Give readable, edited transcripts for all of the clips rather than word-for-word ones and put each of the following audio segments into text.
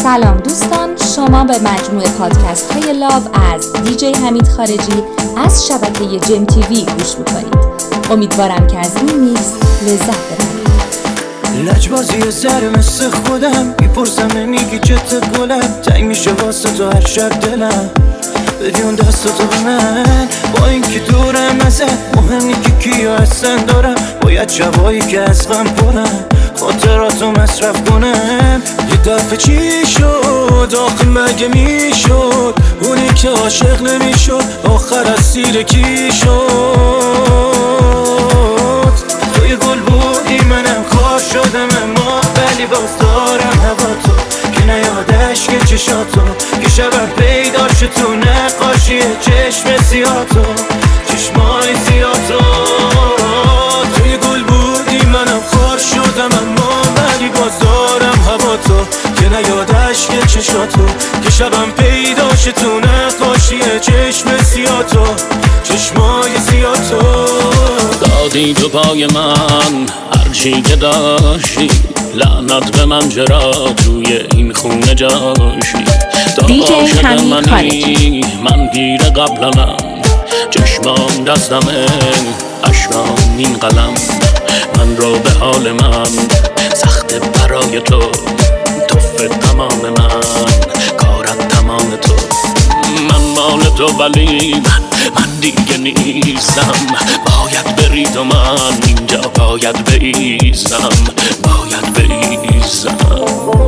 سلام دوستان، شما به مجموعه پادکست های لاو از دیجی حمید خارجی از شبکه جم تیوی گوش میکنید. امیدوارم که از این میکس لذت ببرید. لجبازی سر مثل خودم میپرسم نمیگی چت گلم، تنگ میشه واسه تو هر شب دلم، بدیون دستاتو به من با این که دورم ازت مهم نی که کیا هستن دارم، باید شبایی که از غم پرم خاطراتو مصرف کنم. یه دفعه چی شد آخه مگه میشد اونی که عاشق نمیشد آخر اسیر کی شد؟ توی گل بودی منم خار شدم اما ولی باز دارم هوا تو که نیادش که چشاتو که شبم پیدا شد تو نقاشی چشم سیاتو چشمای سیاتو. توی گل بودی منم خار شدم اما ولی باز دارم هوا تو که نیادش که چشاتو که شبم پیدا شد تو نقاشی چشم سیاتو چشمای سیاتو. دادی تو پای من هرچی که داشتی، لعنت به من چرا توی این خونه جاشی. دیجی حمید خارجی. من پیر قبلمم، چشمام دستمه، اشکام این قلم، من رو به حال من سخت برای تو، توفه تمام من، کارت تمام تو. من مال تو ولی من دیگه نیستم، باید بری تو، من اینجا باید بایستم، باید بایستم.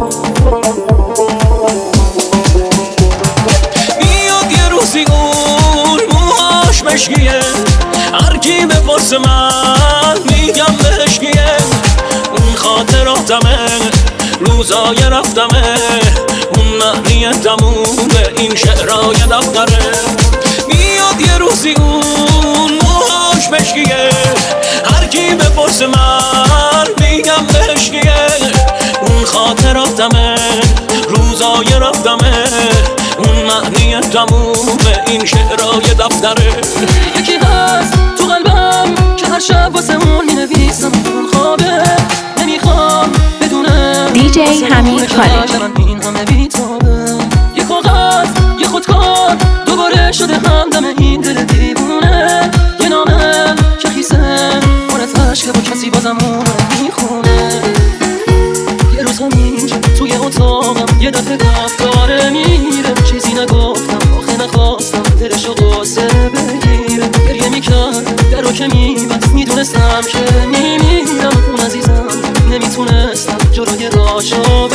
میاد یه روزی اون موهاش مشکیه، هر کی بپرس من میگم مشکیه، اون خاطراتمه، روزای رفتمه، اون معنی تمومه این شعرهای دفتره. میاد یه روزی اون موهاش مشکیه، هر کی بپرس من میگم مشکیه، اون خاطراتمه، روزای رفتمه، اون معنی تمومه این شعرهای دفتره. یکی هست تو قلبم که هر شب واسه اون مینویسم، اون خوابه نمیخوام بدونم دیجی حمید خارجی. این همه بیتابه، یه کاغذ یه خودکار دوباره شده همدم این دل دیوونه، یه نامه که خیسه پر از عشقه با کسی بازم اون میخونه. یه روز همینجا توی اتاقم یه دفعه داره میره، چیزی نگفتم آخه نخواستم دلشو قصه بگیره، گریه میکرد درو که میبست، میدونستم که میمیرم، اون عزیزم نمیتونستم جلوی راشو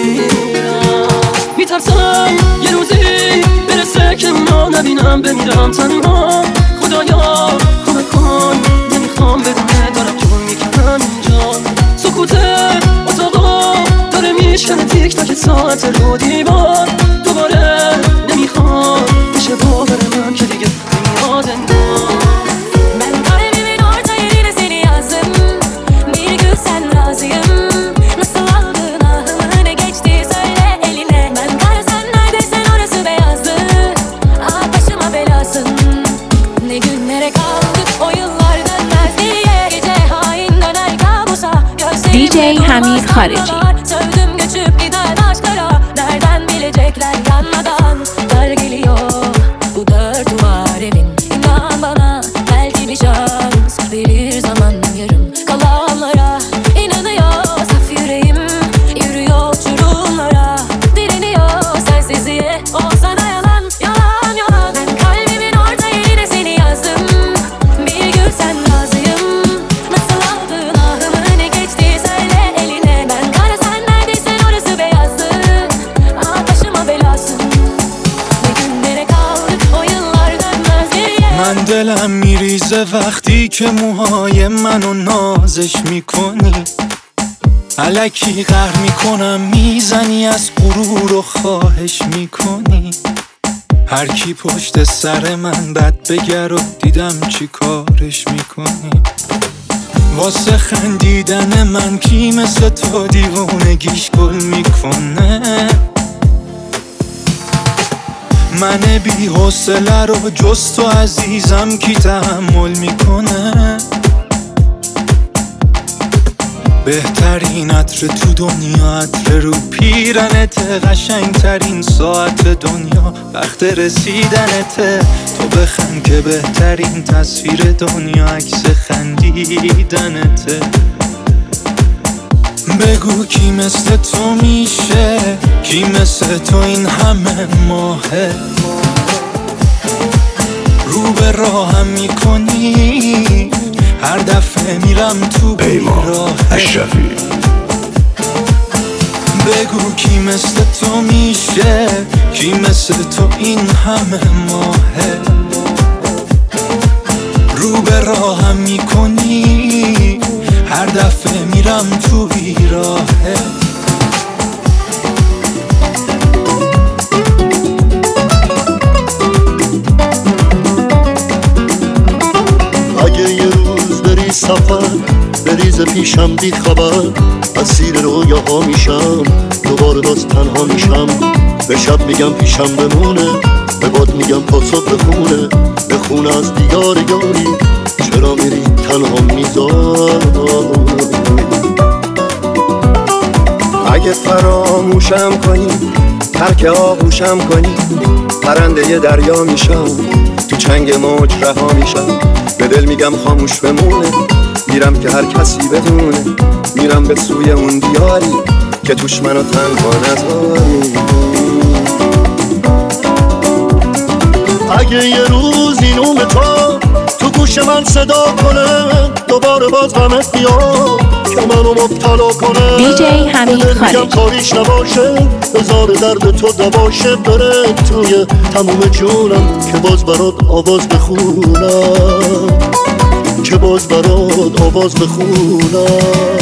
بگیرم. میترسم یه روزی برسه که اونا نبینم، بمیرم تنها، خدایا کمک کن، نمیخوام بدونه دارم جون میکنم اینجا. سکوت اتاقا داره میشکنه تیک تاک ساعت رو دیوار، دوباره نمیخوام بشه باور من که دیگه نمیاد انگار. Ben kalbimin orta yerine seni yazdım, bir gün sen razıyım, nasıl aldın ahımı ne geçti söyle eline. Ben kara sen neredeysen orası beyazdı, ah başıma belasın, ne günlere kaldık o yıllar dönmez diye, gece hain döner kabusa gözlerim. دیجی حمید خارجی. Sövdüm göçüp giden aşklara, nereden bilecekler yanmadan dar geliyor bu dört duvar evin. İnan bana belki bir şans verir zaman yarım kalanlara, inanıyor saf yüreğim, yürüyor uçurumlara, direniyor sensizliğe, olsa da yalan yalan yalan. Ben kalbimin orta yerine seni yazdım, bir gün sen razıyım, nasıl aldın ahımı ne geçti söyle eline. Ben kara sen neredeysen orası beyazdı, ah başıma belasın, ne günlere kaldık o yıllar dönmez geriye. من دلم میریزه وقتی که موهای منو نازش میکنی، الکی قهر میکنم میزنی از غرور و خواهش میکنی. هر کی پشت سر من بد بگر و دیدم چی کارش میکنی. واسه خندیدن من کی مثل تو دیوونگیش گل میکنه. من بی حوصله رو جز تو عزیزم کی تحمل میکنه. بهترین عطر تو دنیا، عطر رو پیرنت، قشنگترین ساعت دنیا وقت رسیدنته. تو بخند که بهترین تصویر دنیا عکس خندیدنته. بگو کی مثل تو میشه، کی مثل تو این همه ماهه. رو به راهم میکنی هر دفعه میرم تو بیراه اشرفی. بگو کی مثل تو میشه، کی مثل تو این همه ماهه. رو به راهم میکنی هر دفعه میرم تو بیراهه. اگه یه روز بری سفر بریز پیشم بی خبر، اسیر رویاها میشم دوباره باز تنها میشم. به شب میگم پیشم بمونه، به باد میگم تا صبح بخونه، بخونه از دیدار یاری چرا میری تنها میذاری. اگه فراموشم کنی ترک آغوشم کنی، پرنده دریا میشم تو چنگ موج رها میشم. به دل میگم خاموش بمونه، میرم که هر کسی بدونه، میرم به سوی اون دیاری که توش منو تنها نذاری. اگه یه روز این اوم تو گوش من صدا کنه، دوباره باز غمت بیاد که منو مبتلا کنه. دیجی حمید خارجی. کاریش نباشه بذار درد تو دواشه، بره توی تموم جونم که باز برات آواز بخونم، که باز برات آواز بخونم.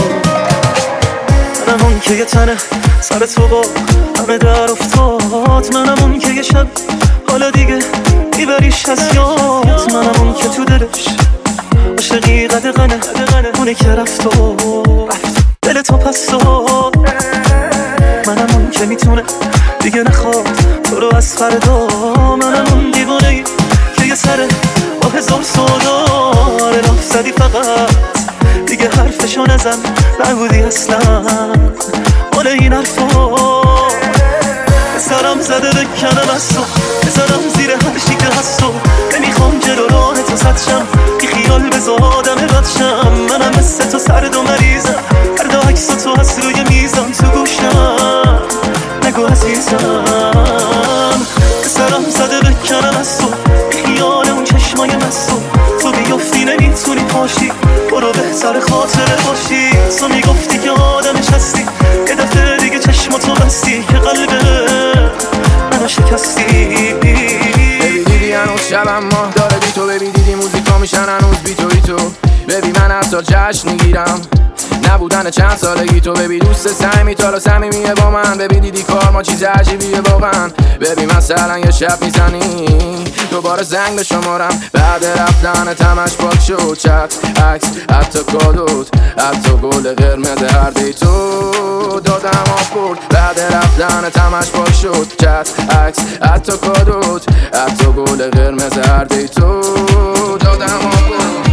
منم اون که یه تنه سر تو با همه در افتاد، منم اون که یه شب حالا دیگه میبریش از یاد، منم اون که تو دلش عاشقی قدغنه، اونی که رفت و دل تو پس داد. منم اون که میتونه دیگه نخواد تو رو از فردا، منم اون دیوانه‌ای که یه سره با هزار سودا لاف زدی فقط دیگه حرفشو نزن، نبودی اصلا مال این حرفا. سرم زده بکنم از تو، بزنم زیر هر چی که هست تو، نمیخوام جلو راه تو سد شم، بی خیال بذار آدم بد شم. منم مثل تو سرد و مریضم، هر دا عکس تو هست روی میزم تو گوشم، نگو عزیزم. سرم زده بکنم از تو، بی خیال اون چشمای مستو، تو بیفتی نمیتونی پاشی، برو بهتر خاطره باشی. تو میگفتی که آدمش هستی، یه دفعه دیگه چشماتو بستی که قلبه منو شکستی. ببی دیدی هنوز شبم ماه داره بی تو، ببی دیدی موزیکا میشن هنوز بی تو. ببی من هر سال جشن میگیرم نبودن چند سالگی تو، ببی دوست سعی تا صمیمیه با من، ببی دیدی کار ما چیز عجیبیه واقعا. ببی مثلا یه شب میزنی دوباره زنگ به شمارم، بعد رفتن تمش پاک شد، چت عکس حتی کادوت، حتی گل قرمز هر دی تو دادم آف برد. بعد رفتن تمش پاک شد، چت عکس حتی کادوت، حتی گل قرمز هر دی تو دادم آف برد.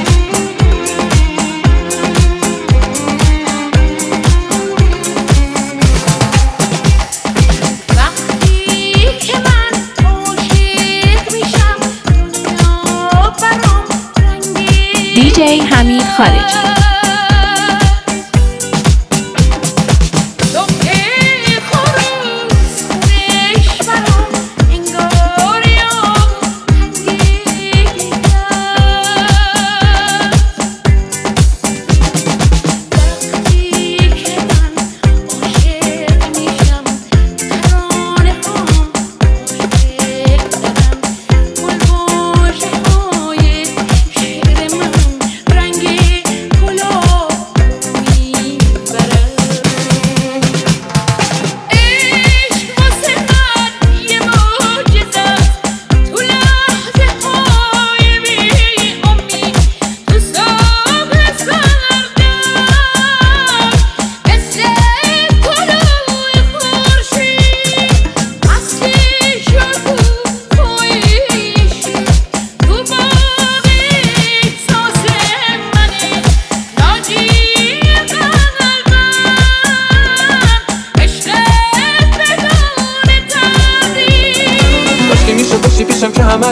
دیجی حمید خارجی. رنگی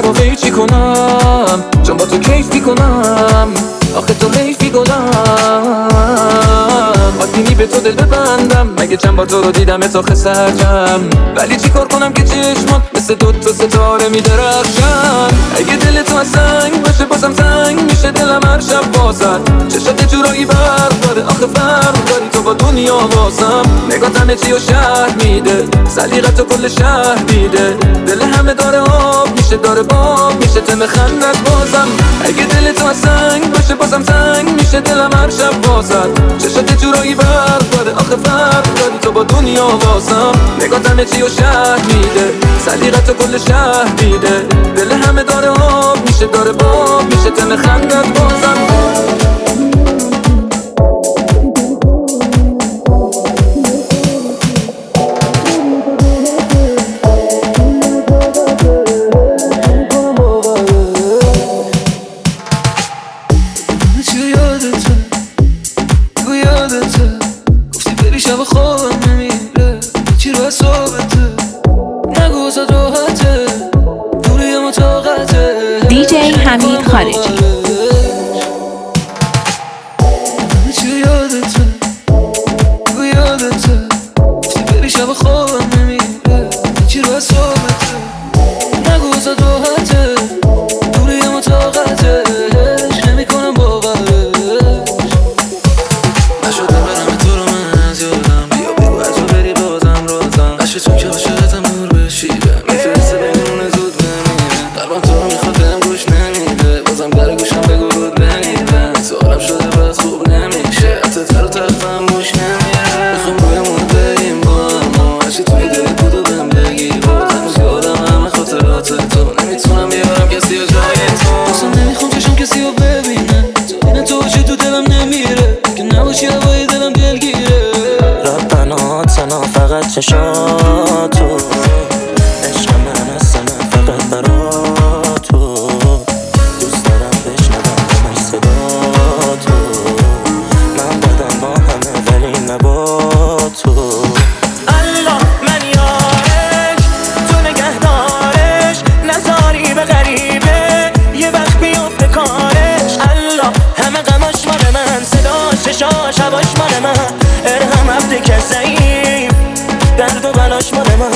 رو قیچی کنم، چون با تو کیف میکنم، آخه تو حیفی گلم. آدینی به تو دل ببندم، مگه چند بار تو رو دیدم اتاق سرجم، ولی چی کار کنم که چشمات مثل دوتا ستاره میدرخشن. اگه دل تو از سنگ باشه بازم تنگ میشه دلم هر شب بازد. چشات جورایی برق داره، آخه فرق داری تو با دنیا بازم. نگاه همه چی و شهر میده، سلیقت و کل شهر دیده. دل همه داره آب میشه، داره باب میشه، تم خندت بازم. اگه دل تو از سنگ باشه بازم تنگ میشه دلم هر شب بازد. چشات جورایی برق داره، آخه فرق داری تو با دنیا بازم. نگاه همه چی و شهر میده، سلیقت و کل شهر دیده. دل همه داره آب میشه، داره باب میشه، تم خندت بازم. DJ حمید خارجی. چشاتو عشق من هستم، من فقط برا تو. دوست دارم بشنوم همش صدا تو. من بدم با همه ولی نه با تو. الله من یارش، تو نگهدارش، نذاری به غریبه یه وقت بیفته کارش. الله همه غماش مال من، صداش چشاش هواش مال من. ارهم عبده که ضعیف، درد و بلاش مال من.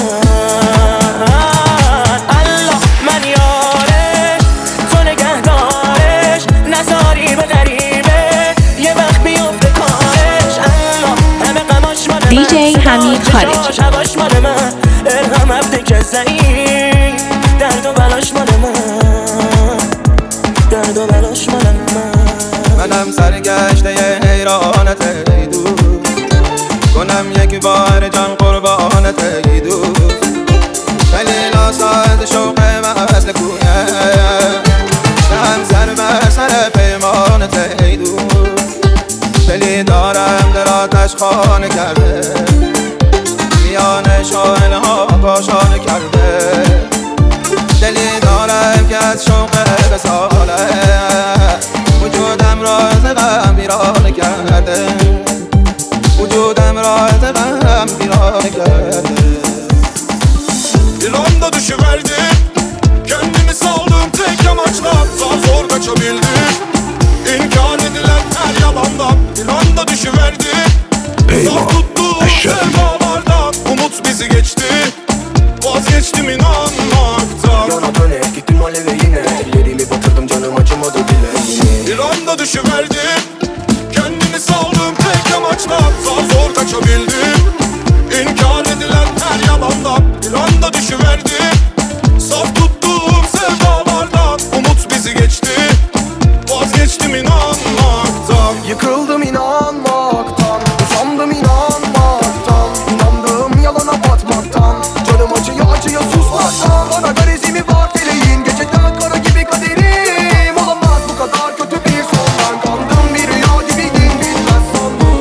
الله من یارش، تو نگهدارش، نذاری به غریبه یه وقت بیفته کارش. الله همه غماش مال من، DJ حمید خارجی. هواش مال من. ارهم عبده که ضعیف، درد و بلاش مال من، درد و بلاش مال من. منم سرگشته حیرانت ای دوست، کنم یک بار جان قربانت ای دوست. خیلی ساز شوق وصل کویه، هم سر به سر پیمانت ای دوست. خیلی دارم در آتش خانه کرده، میان شعله ها کاشانه کرده. دلی دارم که از شوق وصاله وجودم را از غم ویرانه کرده، وجودم را از غم ویرانه کرده. Bir anda düşüverdim, kendimi saldım tek amaçla. Zar zor kaçabildim, inkar edilen her yalandan. Bir anda düşüverdim, zar tuttuğum sevdalardan. Umut bizi geçti, vazgeçtim inanmaktan. Yana dönek gittim alevine, ellerimi batırdım canım acımadı bile. Bir anda düşüverdim, kendimi saldım tek amaçla. Zar zor kaçabildim, inkar edilen her yalandan. Bir anda düşüverdim, saf tuttuğum sevdalardan. Umut bizi geçti, vazgeçtim inanmaktan. Yıkıldım inanmaktan, usandım inanmaktan. İnandığım yalana batmaktan, canım acıyor acıyor susmaktan. Bana garezimi var dileyin, geceden kara gibi kaderim. Olamaz bu kadar kötü bir sondan, kandım bir rüya gibiydim bilmez sandım.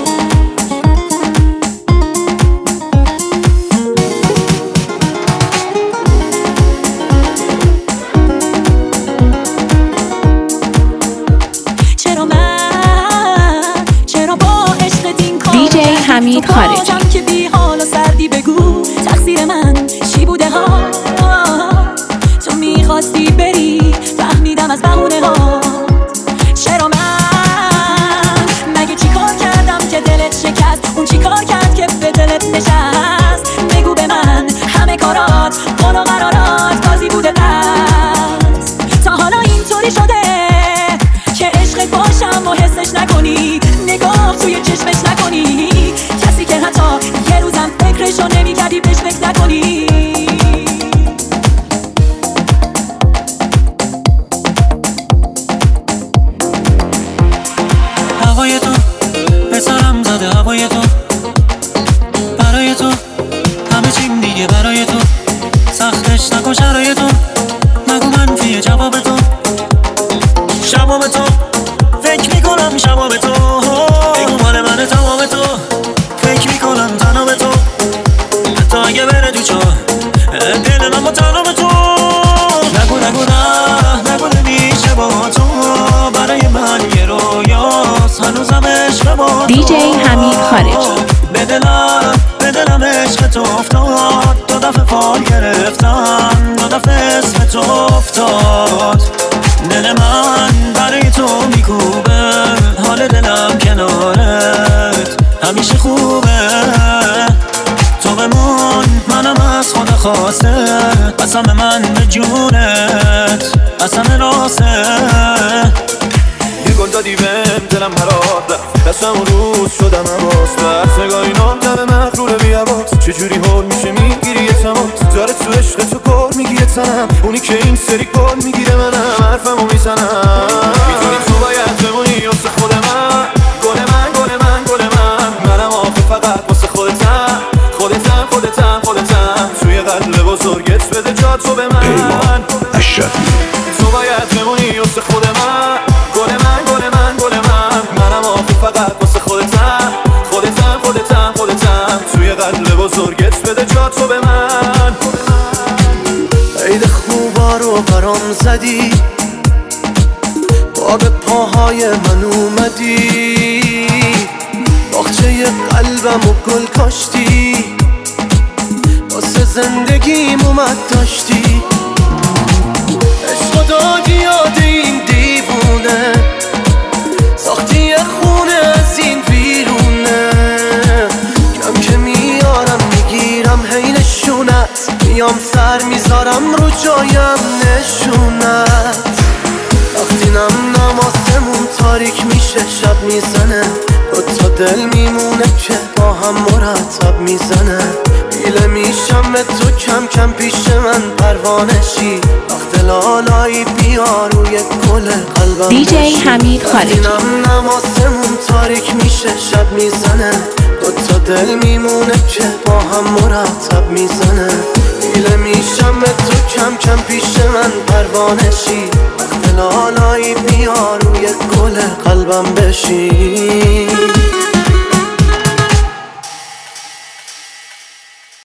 DJ حمید خارجی. که بی حال و سردی بگو تقصیر من چی بوده ها. تو میخواستی بری توی چشمش نکنی، کسی که حتی یه روزم فکرشو نمی‌کردی بهش فکر نکنی. هوای تو به سرم زده، هوای تو برای تو همه چیم دیگه برای تو، سختش نکن شرایطو، نگو منفیه جواب تو، شباب تو فکر میکنم شباب تو، بگو مال منه تمام تو، فکر میکنم تنها به تو، حتی اگه بره تو چاه دل من با تنها به تو، نگو نگو نمیشه با تو، برای من یه رویاست هنوزم عشق با تو. دیجی حمید خارجی. به دلم عشق تو افتاد، دو دفعه فال گرفتم، دو دفعه اسم تو افتاد، دل من برای تو میکوبه، حال دلم کنارت همیشه خوبه، تو بمون منم از خدا خواسته، قسم من به جونت قسم راسته. یه گل دادی بهم دلم برات رفت، دستم اون روز شدم حواس بس، نگاه اینام دم مغروره بی حواس، چجوری حال میشه میگیری یه تماس، داره تو عشق تو کار میگیره تنم، اونی که این سری کار میگیره منم حرفمو میزنم، میدونی تو باید بمونی واسه خود من، گل من گل من گل منم آخه فقط واسه خودتم، توی قلب بزرگت بده جا تو به من، پیمان اشرفی، تو باید بمونی واسه خود من، گل من منم آخه فقط واسه خودتم، توی قلب بزرگت بده جا تو به من. عید خوبا رو برام زدی، با به پاهای من اومدی، باغچه قلبم و گل کاشتی، واسه زندگیم اومد داشتی، عشق دادی یاد این دیوونه، ساختی یه خونه از این بیرونه، کم که میارم میگیرم هی نشونت، میام سر میذارم رو جایم نشونت، وقتی نم آسمون تاریک میشه شب میزنه، دوتا دل میمونه که با هم مرتب میزنه، دیله میشم به تو کم کم پیش من پروانشی، وقت لالایی بیا روی گل قلبم دیجی حمید خارجی. نم آسمون تاریک میشه شب میزنه، دوتا دل میمونه که با هم مرتب میزنه، دیله میشم به تو کم کم پیش من پروانشی، وقت لالایی بیا روی گل قلبم بشی.